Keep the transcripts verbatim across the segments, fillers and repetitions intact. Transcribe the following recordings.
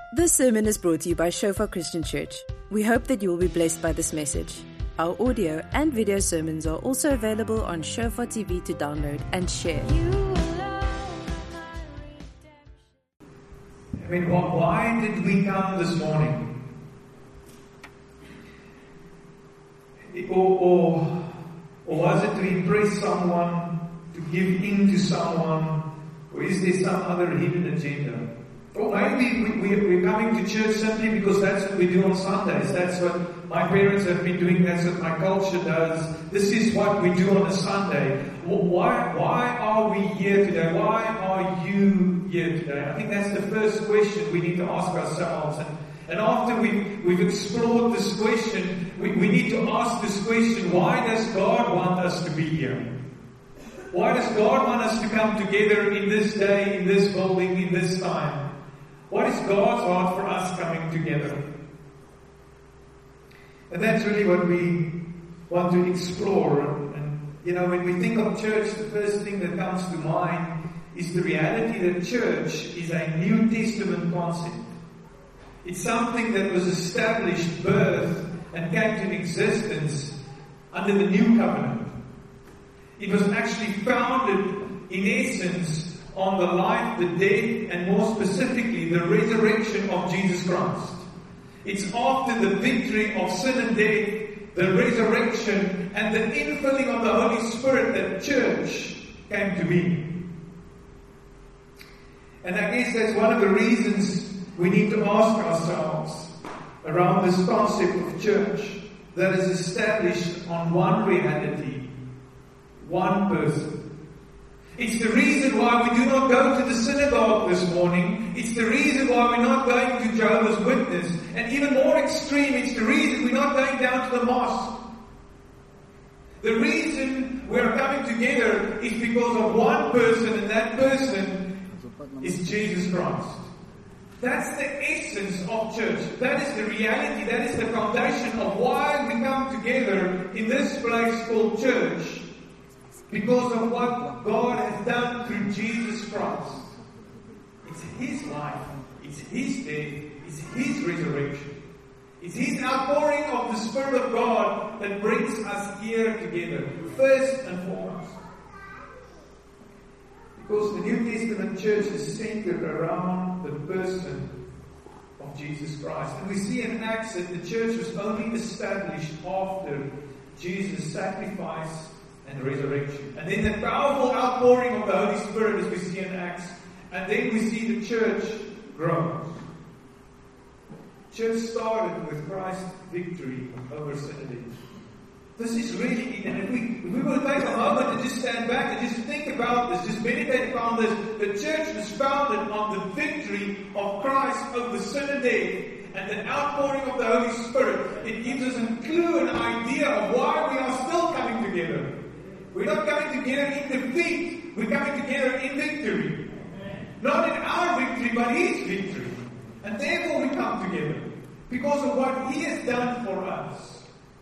This sermon is brought to you by Shofar Christian Church. We hope that you will be blessed by this message. Our audio and video sermons are also available on Shofar T V to download and share. I mean, why did we come this morning? Or, or, or was it to impress someone, to give in to someone, or is there some other hidden agenda? Or maybe we, we, we're coming to church simply because that's what we do on Sundays. That's what my parents have been doing. That's what my culture does. This is what we do on a Sunday. Why, why are we here today? Why are you here today? I think that's the first question we need to ask ourselves. And, and after we, we've explored this question, we, we need to ask this question: why does God want us to be here? Why does God want us to come together in this day, in this building, in this time? What is God's heart for us coming together? And that's really what we want to explore. And, you know, when we think of church, the first thing that comes to mind is the reality that church is a New Testament concept. It's something that was established, birthed, and came to existence under the New Covenant. It was actually founded, in essence, on the life, the death, and more specifically, the resurrection of Jesus Christ. It's after the victory of sin and death, the resurrection, and the infilling of the Holy Spirit that church came to be. And I guess that's one of the reasons we need to ask ourselves around this concept of church that is established on one reality, one person. It's the reason why we do not go to the synagogue this morning. It's the reason why we're not going to Jehovah's Witness. And even more extreme, it's the reason we're not going down to the mosque. The reason we're coming together is because of one person, and that person is Jesus Christ. That's the essence of church. That is the reality. That is the foundation of why we come together in this place called church. Because of what God has done through Jesus Christ. It's His life. It's His death. It's His resurrection. It's His outpouring of the Spirit of God that brings us here together. First and foremost. Because the New Testament church is centered around the person of Jesus Christ. And we see in Acts that the church was only established after Jesus' sacrifice and resurrection. And then the powerful outpouring of the Holy Spirit, as we see in Acts. And then we see the church grow. Church started with Christ's victory over sin and death. This is really, and if we, if we will take a moment to just stand back and just think about this, just meditate upon this, the church was founded on the victory of Christ over sin and death, and the outpouring of the Holy Spirit. It gives us a clue, an idea of why we are still coming together. We're not coming together in defeat, we're coming together in victory. Not in our victory, but His victory. And therefore we come together, because of what He has done for us.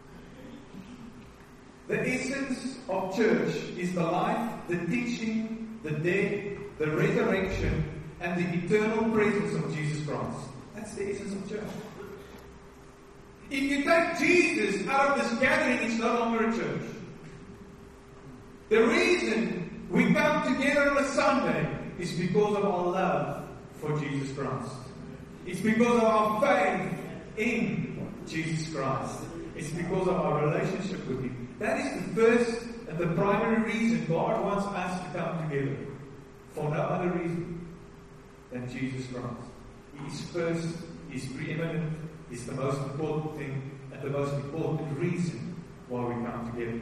The essence of church is the life, the teaching, the death, the resurrection, and the eternal presence of Jesus Christ. That's the essence of church. If you take Jesus out of this gathering, it's no longer a church. The reason we come together on a Sunday is because of our love for Jesus Christ. It's because of our faith in Jesus Christ. It's because of our relationship with Him. That is the first and the primary reason God wants us to come together. For no other reason than Jesus Christ. He is first, He is preeminent, He is the most important thing, and the most important reason why we come together.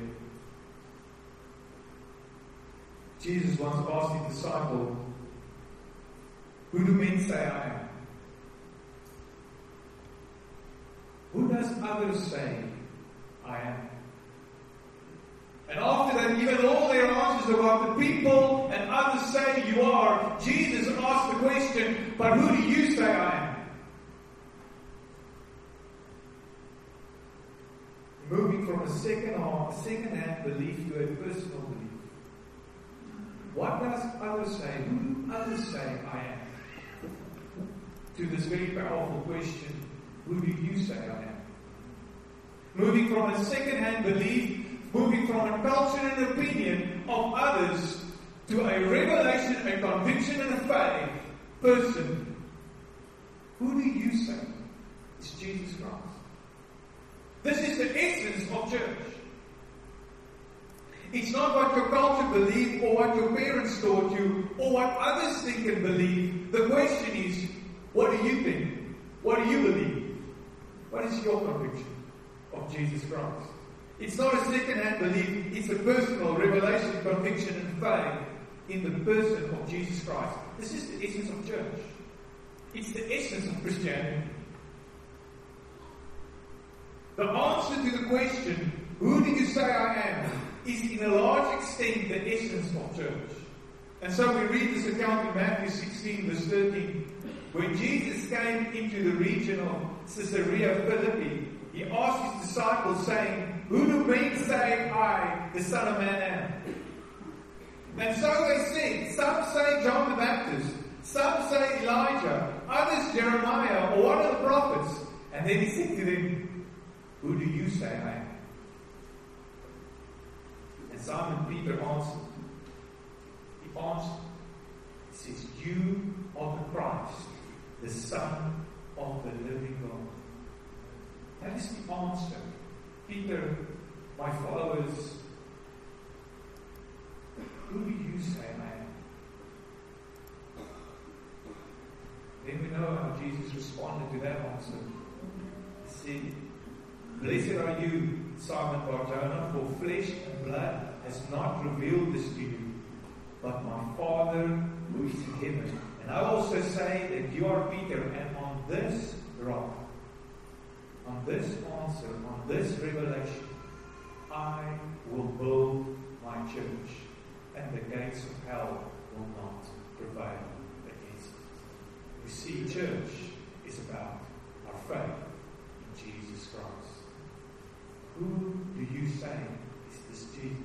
Jesus once asked His disciple, "Who do men say I am?" Who does others say I am? And after that, given all their answers about the people and others say you are, Jesus asked the question, "But who do you say I am?" Moving from a second half, second-hand belief to a personal belief. What does others say? Who do others say I am? to this very powerful question, who do you say I am? Moving from a second-hand belief, moving from a culture and opinion of others, to a revelation, a conviction and a faith person. Who do you say is Jesus Christ? This is the essence of church. It's not what your culture believes or what your parents taught you or what others think and believe. The question is, what do you think? What do you believe? What is your conviction of Jesus Christ? It's not a second-hand belief. It's a personal revelation, conviction and faith in the person of Jesus Christ. This is the essence of church. It's the essence of Christianity. The answer to the question, who do you say I am, is in a large extent the essence of church. And so we read this account in Matthew sixteen verse thirteen. When Jesus came into the region of Caesarea Philippi, he asked his disciples saying, who do men say I, the Son of Man, am? And so they said, some say John the Baptist, some say Elijah, others Jeremiah or one of the prophets. And then he said to them, who do you say I am? And Simon Peter answered. He answered. He says, you are the Christ, the Son of the living God. That is the answer. Peter, my followers, who do you say I am? Then we know how Jesus responded to that answer. He said, blessed are you, Simon Bar-Jonah, for flesh and blood has not revealed this to you, but my Father who is in heaven. And I also say that you are Peter, and on this rock, on this answer, on this revelation, I will build my church, and the gates of hell will not prevail against it. You see, church is about our faith in Jesus Christ. Who do you say is this Jesus?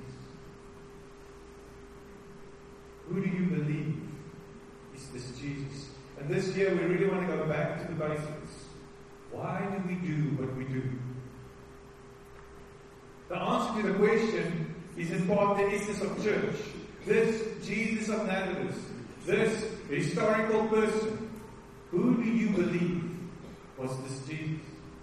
Who do you believe is this Jesus? And this year we really want to go back to the basics. Why do we do what we do? The answer to the question is in part the essence of church. This Jesus of Nazareth, this historical person, who do you believe was this Jesus?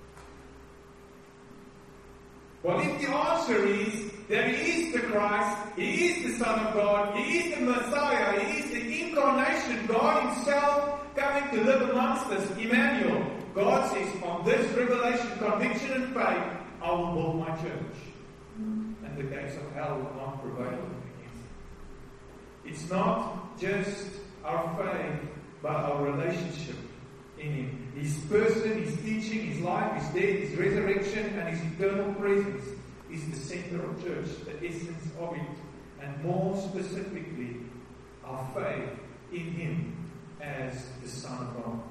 Well, if the answer is that He is the Christ, He is the Son of God, He is the Messiah, He is the incarnation, God Himself coming to live amongst us, Emmanuel, God says, on this revelation, conviction and faith, I will build my church. And the gates of hell will not prevail against it. It's not just our faith, but our relationship in Him. His person, His teaching, His life, His death, His resurrection, and His eternal presence is the center of church, the essence of it. And more specifically, our faith in Him as the Son of God.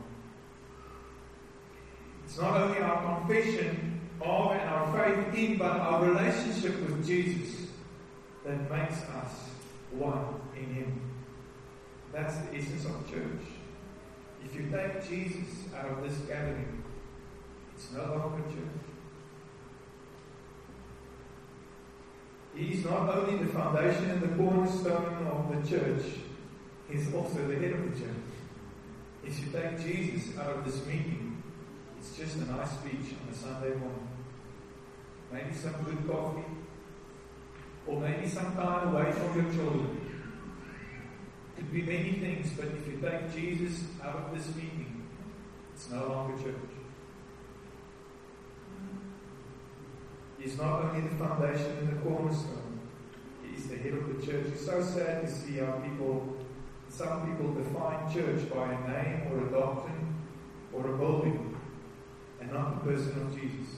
It's not only our confession of and our faith in, but our relationship with Jesus that makes us one in Him. That's the essence of church. If you take Jesus out of this gathering, it's no longer church. He is not only the foundation and the cornerstone of the church, He is also the head of the church. If you take Jesus out of this meeting, it's just a nice speech on a Sunday morning. Maybe some good coffee, or maybe some time away from your children. It could be many things, but if you take Jesus out of this meeting, it's no longer church. He's not only the foundation and the cornerstone, He is the head of the church. It's so sad to see how people, some people define church by a name or a doctrine or a building, and not the person of Jesus.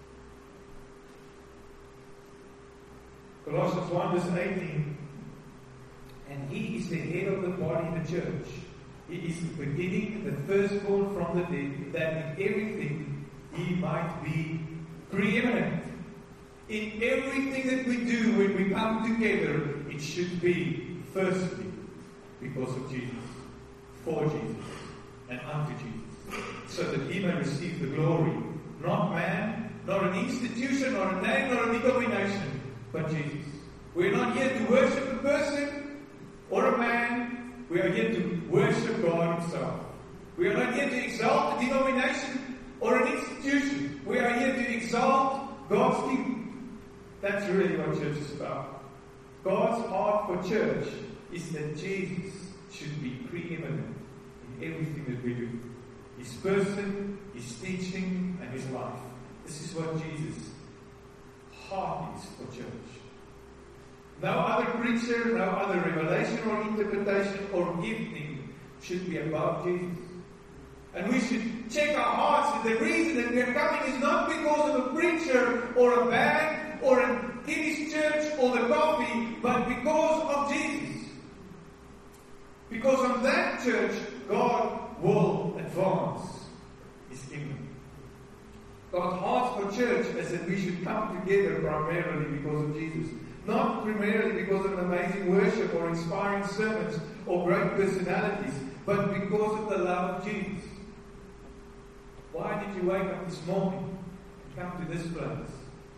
Colossians one verse eighteen, and He is the head of the body, the church. He is the beginning, the firstborn from the dead, that in everything He might be preeminent. In everything that we do when we come together, it should be firstly because of Jesus, for Jesus, and unto Jesus. so that He may receive the glory. Not man, not an institution, not a name, not a denomination, but Jesus. We're not here to worship a person or a man. We are here to worship God Himself. We are not here to exalt a denomination or an institution. We are here to exalt God's kingdom. That's really what church is about. God's heart for church is that Jesus should be preeminent in everything that we do. His person, His teaching, and His life. This is what Jesus' heart is for church. No other preacher, no other revelation or interpretation or gifting should be above Jesus. And we should check our hearts that the reason that we are coming is not because of a preacher or a band or a kiddies church or the coffee, but because of Jesus. Because on that church, God will advance His kingdom. God's heart for church is that we should come together primarily because of Jesus. Not primarily because of amazing worship or inspiring sermons or great personalities, but because of the love of Jesus. Why did you wake up this morning and come to this place?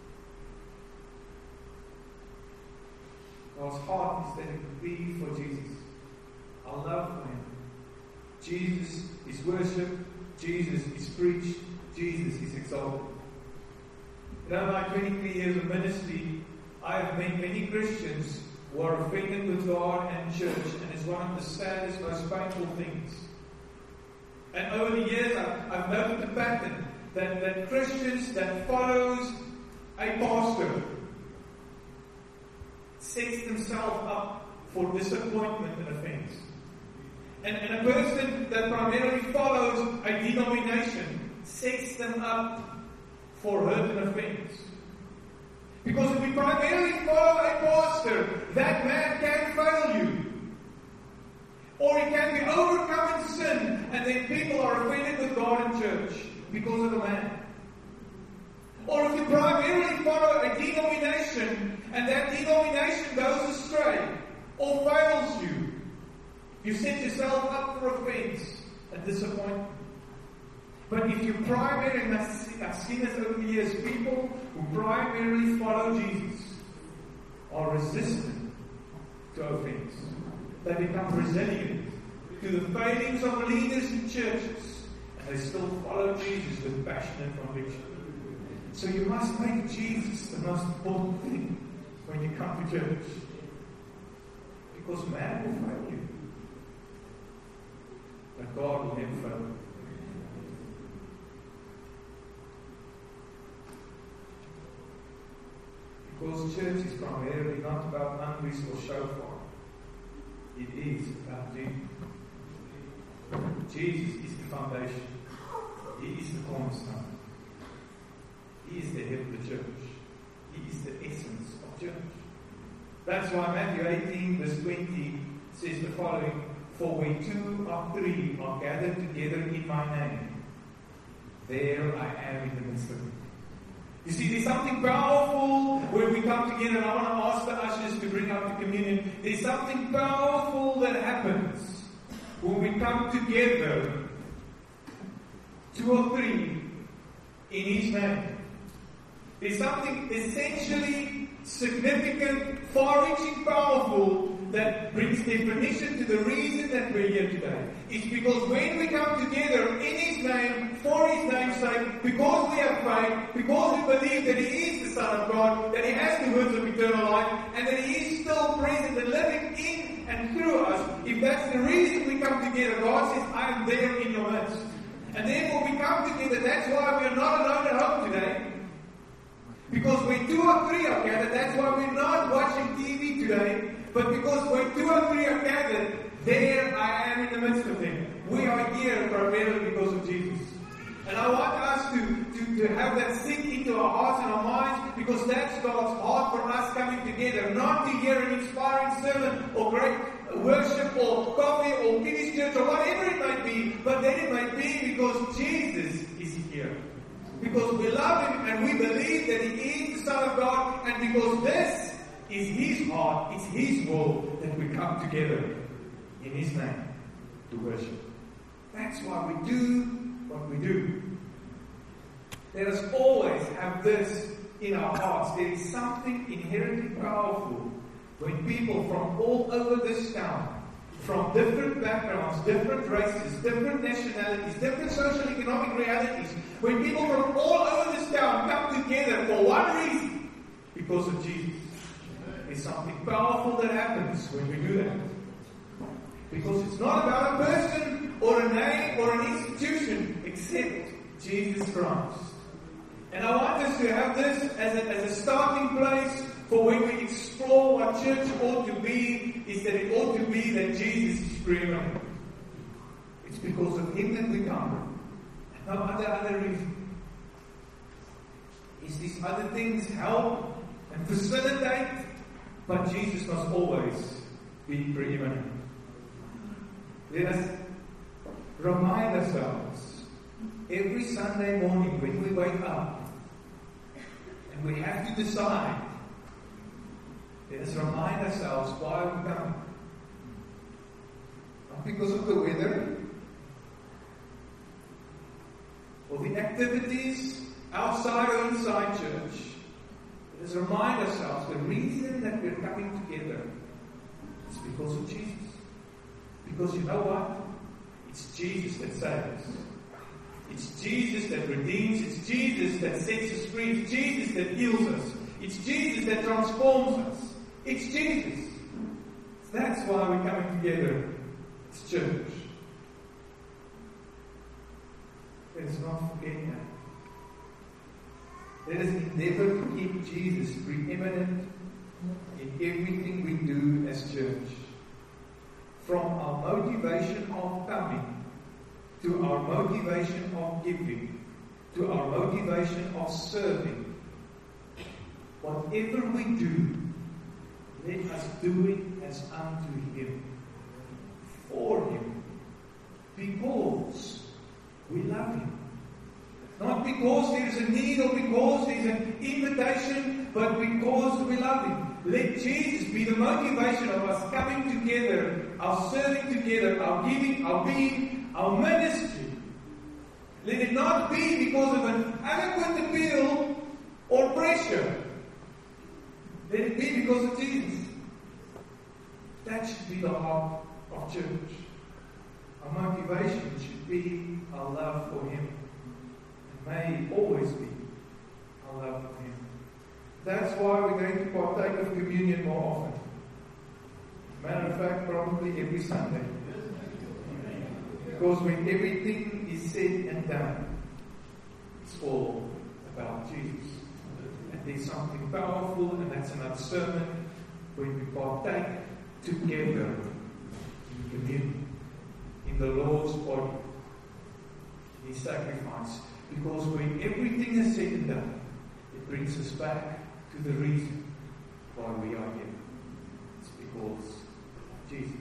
God's heart is that it would be for Jesus. Our love for Him. Jesus is worshipped. Jesus is preached. Jesus is exalted. In my twenty-three years of ministry, I have met many Christians who are offended with God and church, and it's one of the saddest, most painful things. And over the years, I've, I've noted the pattern that, that Christians that follows a pastor sets themselves up for disappointment and offense. And, and a person that primarily follows a denomination sets them up for hurt and offense. Because if we primarily follow a pastor, that man can fail you. Or he can be overcome in sin, and then people are offended with God and church because of the man. Or if you primarily follow a denomination, and that denomination goes astray, or fails you, you set yourself up for offense and disappointment. But if you primarily, and I've seen this over the years, people who primarily follow Jesus are resistant to offense. They become resilient to the failings of leaders in churches, and they still follow Jesus with passion and conviction. So you must make Jesus the most important thing when you come to church. Because man will fail you, but God will never fail you. Because church is primarily not about numbers or shofar. It is about Jesus. Jesus is the foundation. He is the cornerstone. He is the head of the church. He is the essence of church. That's why Matthew eighteen verse twenty says the following: For where two or three are gathered together in my name, there I am in the midst of them. You see, there's something powerful when we come together, and I want to ask the ushers to bring up the communion. There's something powerful that happens when we come together, two or three, in His name. There's something essentially significant, far-reaching, powerful that brings definition to the reason that we're here today. It's because when we come together in His name, for His name's sake, because we have faith, because we believe that He is the Son of God, that He has the words of eternal life, and that He is still present and living in and through us, if that's the reason we come together, God says, I am there in your midst. And therefore we come together, that's why we are not alone at home today. Because when two or three are gathered, that's why we're not watching T V today. But because when two or three are gathered, there I am in the midst of them. We are here primarily because of Jesus. And I want us to, to, to have that sink into our hearts and our minds, because that's God's heart for us coming together. Not to hear an inspiring sermon or great worship or coffee or kiddies church or whatever it might be, but then it might be because Jesus is here. Because we love Him and we believe that He is the Son of God, and because this is His heart, it's His will that we come together in His name to worship. That's why we do what we do. Let us always have this in our hearts. There is something inherently powerful when people from all over this town, from different backgrounds, different races, different nationalities, different social economic realities, when people from all over this town come together for one reason, because of Jesus. There's something powerful that happens when we do that. Because it's not about a person or a name or an institution except Jesus Christ. And I want us to have this as a, as a starting place for when we explore what church ought to be, is that it ought to be that Jesus is preeminent. It's because of Him that we come. No other other reason. Is these other things help and facilitate, but Jesus must always be preeminent. Let us remind ourselves every Sunday morning when we wake up, and we have to decide. Let us remind ourselves why we come. Not because of the weather or the activities outside or inside church. Let us remind ourselves the reason that we're coming together is because of Jesus. Because you know what? It's Jesus that saves. It's Jesus that redeems. It's Jesus that sets us free. It's Jesus that heals us. It's Jesus that transforms us. It's Jesus. That's why we're coming together as church. Let us not forget that. Let us endeavor to keep Jesus preeminent in everything we do as church. From our motivation of coming, to our motivation of giving, to our motivation of serving. Whatever we do, let us do it as unto Him, for Him, because we love Him. Not because there is a need or because there is an invitation, but because we love Him. Let Jesus be the motivation of us coming together, our serving together, our giving, our being, our ministry. Let it not be because of an adequate appeal or pressure. Let it be because of Jesus. That should be the heart of church. Our motivation should be our love for Him. And may it always be our love for Him. That's why we're going to partake of communion more often. Matter of fact, probably every Sunday. Because when everything is said and done, it's all about Jesus. And there's something powerful, and that's another sermon, when we partake together in communion, in the Lord's body, in His sacrifice. Because when everything is said and done, it brings us back to the reason why we are here. It's because of Jesus.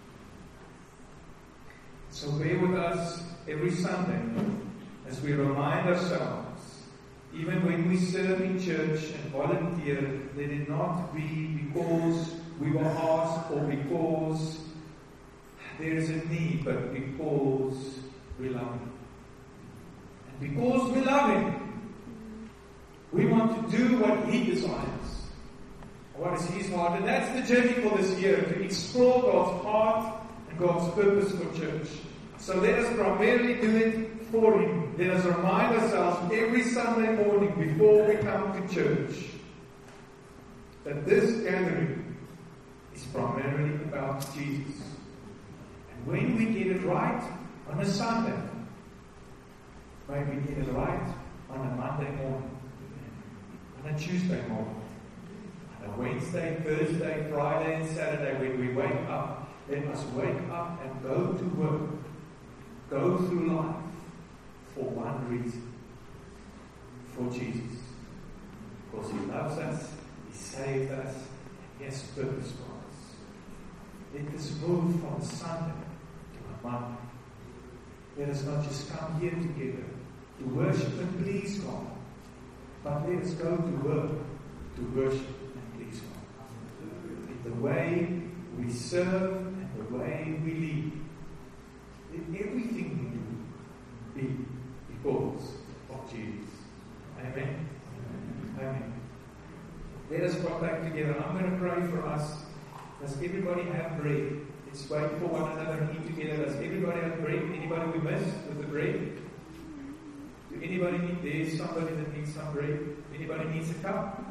So bear with us every Sunday as we remind ourselves, even when we serve in church and volunteer, let it not be because we were asked or because there is a need, but because we love Him. And because we love Him, we want to do what He desires. What is His heart? And that's the journey for this year, to explore God's heart and God's purpose for church. So let us primarily do it for Him. Let us remind ourselves every Sunday morning before we come to church that this gathering is primarily about Jesus. And when we get it right on a Sunday, may we get it right on a Monday morning, on a Tuesday morning, on a Wednesday, Thursday, Friday, and Saturday when we wake up. Let us wake up and go to work, go through life for one reason, for Jesus. Because He loves us, He saved us, He has purpose for us. Let us move from Sunday to a Monday. Let us not just come here together to worship and please God, but let us go to work to worship and please God. In the way we serve and the way we live, let everything we do be because of Jesus. Amen. Amen. Let us come back together. I'm going to pray for us. Does everybody have bread? Let's wait for one another and eat together. Does everybody have bread? Anybody we missed with the bread? Do anybody need, there's somebody that needs some bread. Anybody needs a cup?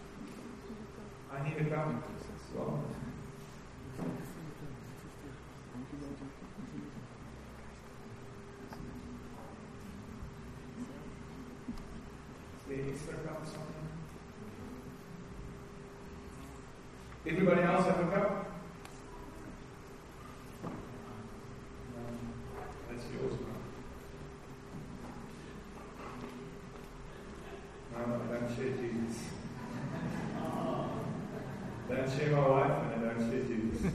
I need a cup. Well, is there extra cup or something? Everybody else have a cup? That's yours, man. No, I don't share Jesus. I don't share my wife and I don't share Jesus.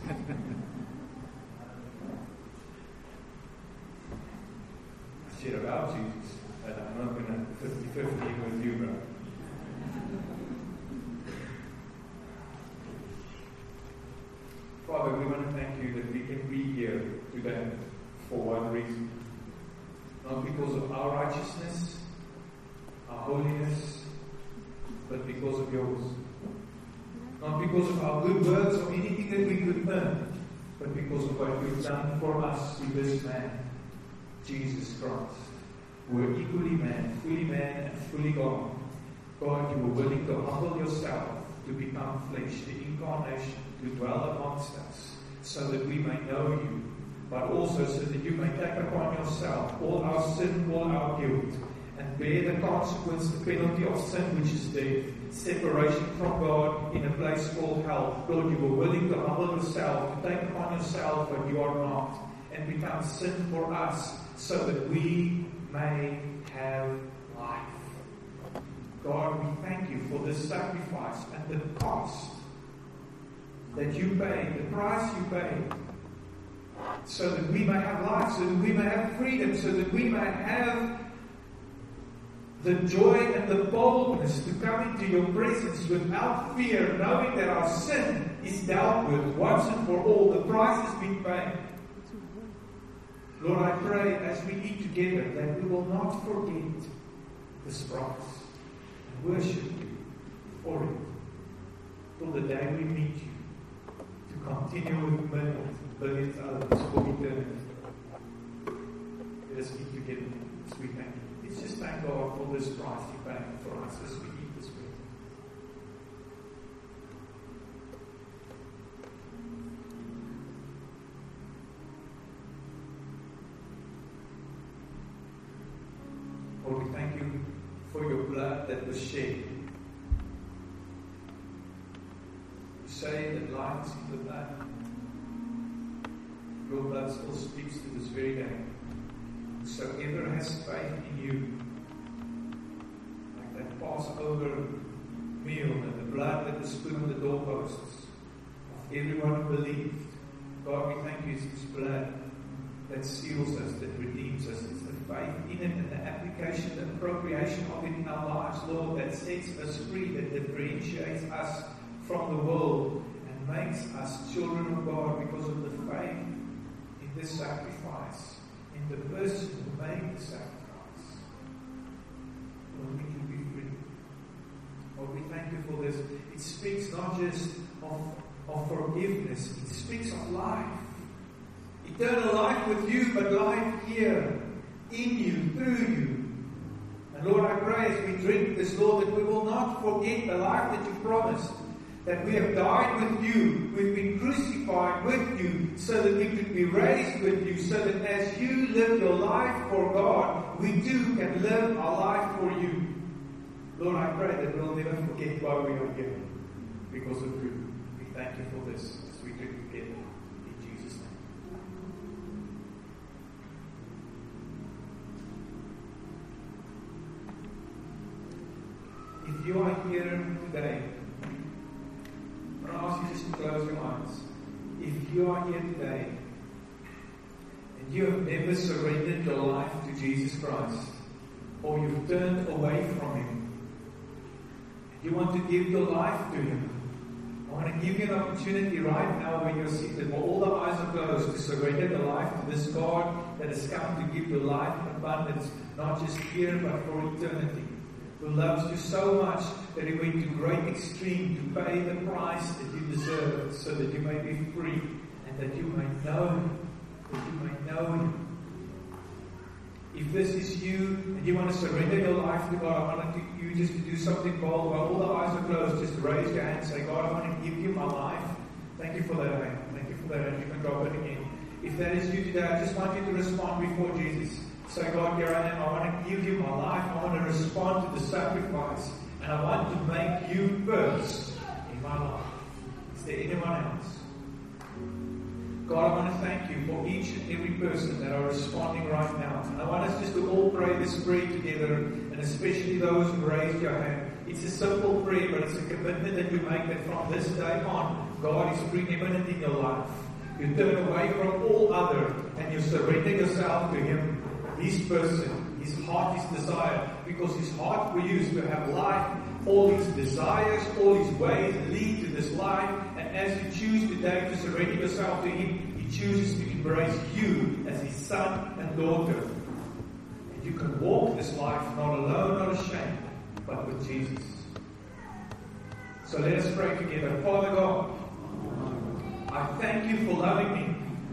I share about Jesus, but I'm not going to fifty-fifty with you, bro. Father, we want to thank you that we can be here today for one reason. Not because of our righteousness, our holiness, but because of yours. Not because of our good works or anything that we could earn, but because of what you've done for us with this man, Jesus Christ. Who were equally man, fully man, and fully God. God, you were willing to humble yourself, to become flesh, the incarnation, to dwell amongst us, so that we may know you, but also so that you may take upon yourself all our sin, all our guilt, and bear the consequence, the penalty of sin, which is death, separation from God in a place called hell. Lord, you were willing to humble yourself, to take upon yourself what you are not, and become sin for us, so that we may have life. God, we thank you for this sacrifice and the cost that you paid, the price you paid, so that we may have life, so that we may have freedom, so that we may have the joy and the boldness to come into your presence without fear, knowing that our sin is dealt with once and for all. The price has been paid. Lord, I pray as we eat together that we will not forget this price and worship you for it till the day we meet you, to continue with millions, billions others for eternity. Let us eat together as we thank you. Let's just thank God for this price He paid for us as we eat this bread. Lord, we thank you for your blood that was shed. You say that life is in the blood. Your blood still speaks to this very day. Whosoever has faith in you, like that Passover meal and the blood that was put on the doorposts of everyone who believed. God, we thank you, it's this blood that seals us, that redeems us. It's the faith in it and the application, the appropriation of it in our lives, Lord, that sets us free, that differentiates us from the world and makes us children of God because of the faith in this sacrifice, in the person who made the sacrifice. Lord, we can be free. Lord, we thank you for this. It speaks not just of, of forgiveness, it speaks of life. Eternal life with you, but life here, in you, through you. And Lord, I pray as we drink this, Lord, that we will not forget the life that you promised, that we have died with you, we've been crucified with you, so that we could be raised with you, so that as you live your life for God, we too can live our life for you. Lord, I pray that we'll never forget why we are here, because of you. We thank you for this as we drink together. If you are here today, I want to ask you just to close your eyes. If you are here today and you have never surrendered your life to Jesus Christ, or you've turned away from Him, you want to give your life to Him, I want to give you an opportunity right now when you're seated, while all the eyes are closed, to surrender your life to this God that has come to give you life abundance, not just here but for eternity. Who loves you so much that He went to great extreme to pay the price that you deserve, so that you may be free and that you may know Him, that you may know Him. If this is you and you want to surrender your life to God, I want you just to do something bold. While all the eyes are closed, just raise your hand and say, God, I want to give you my life. Thank you for that hand. Thank you for that hand. You can drop it again. If that is you today, I just want you to respond before Jesus. Say, God, here I am. I want to give you my life. I want to respond to the sacrifice. And I want to make you first in my life. Is there anyone else? God, I want to thank you for each and every person that are responding right now. And I want us just to all pray this prayer together, and especially those who raised your hand. It's a simple prayer, but it's a commitment that you make that from this day on, God is preeminent in your life. You turn away from all other, and you surrender yourself to Him, His person, His heart, His desire. Because His heart for you is to have life. All His desires, all His ways lead to this life. And as you choose today to surrender yourself to Him, He chooses to embrace you as His son and daughter. And you can walk this life not alone, not ashamed, but with Jesus. So let us pray together. Father God, I thank you for loving me.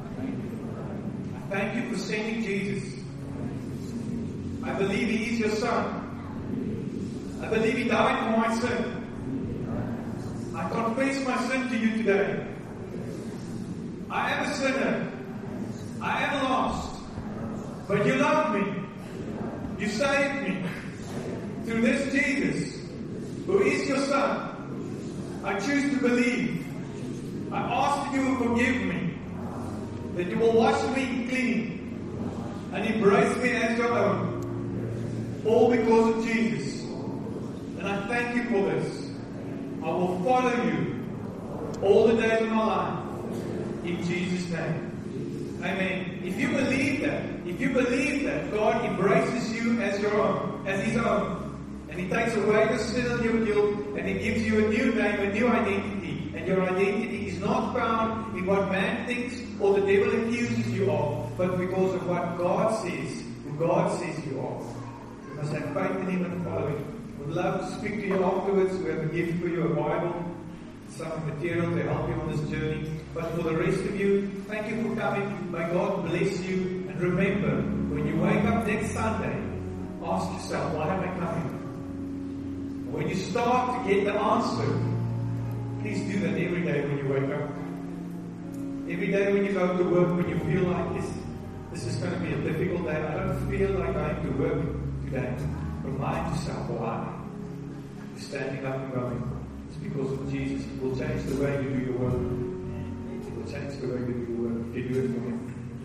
I thank you for sending Jesus. I believe He is your Son. I believe He died for my sin. I confess my sin to you today. I am a sinner. I am lost. But you love me. You saved me. Through this Jesus, who is your Son, I choose to believe. I ask that you will forgive me. That you will wash me clean and embrace me as your own. All because of Jesus. And I thank you for this. I will follow you all the days of my life. In Jesus' name. Amen. If you believe that, if you believe that God embraces you as your own, as His own, and He takes away your sin and your guilt, and He gives you a new name, a new identity, and your identity is not found in what man thinks or the devil accuses you of, but because of what God says, who God says you are. You must have faith in Him and follow Him. Would love to speak to you afterwards. We have a gift for you, a Bible, some material to help you on this journey. But for the rest of you, thank you for coming. May God bless you. And remember, when you wake up next Sunday, ask yourself, why am I coming? When you start to get the answer, please do that every day when you wake up. Every day when you go to work, when you feel like this, this is going to be a difficult day. I don't feel like going to work today. Remind yourself why you're standing up and going. It's because of Jesus. He will change the way you do your work. He will change the way you do your work. You do it for Him.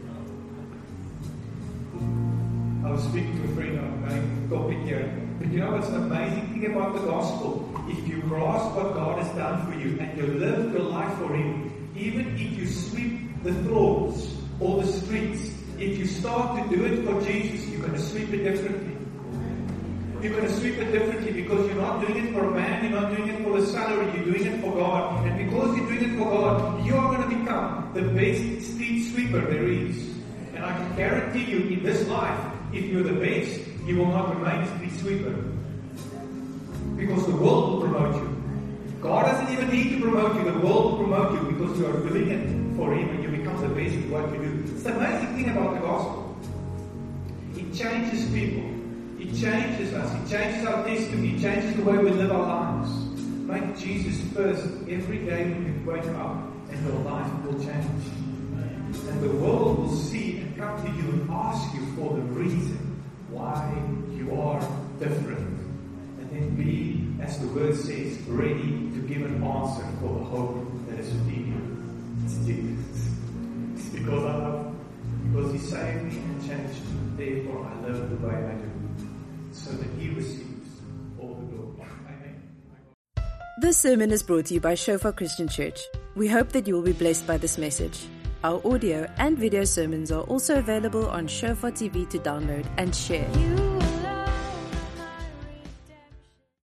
I was speaking to a friend on a topic here. But you know what's an amazing thing about the gospel? If you grasp what God has done for you and you live your life for Him, even if you sweep the floors or the streets, if you start to do it for Jesus, you're going to sweep it differently. You're going to sweep it differently because you're not doing it for a man, you're not doing it for a salary, you're doing it for God. And because you're doing it for God, you are going to become the best street sweeper there is. And I can guarantee you, in this life, if you're the best, you will not remain a street sweeper. Because the world will promote you. God doesn't even need to promote you, the world will promote you because you are doing it for Him and you become the best at what you do. It's the amazing thing about the gospel. It changes people. It changes us. It changes our destiny. It changes the way we live our lives. Make Jesus first every day when you wake up, and your life will change. And the world will see and come to you and ask you for the reason why you are different. And then be, as the word says, ready to give an answer for the hope that is within you. It's Jesus. It's because I love Him. Because He saved me and changed me. Therefore I live the way I do. So that He receives all the glory. Amen. This sermon is brought to you by Shofar Christian Church. We hope that you will be blessed by this message. Our audio and video sermons are also available on Shofar T V to download and share.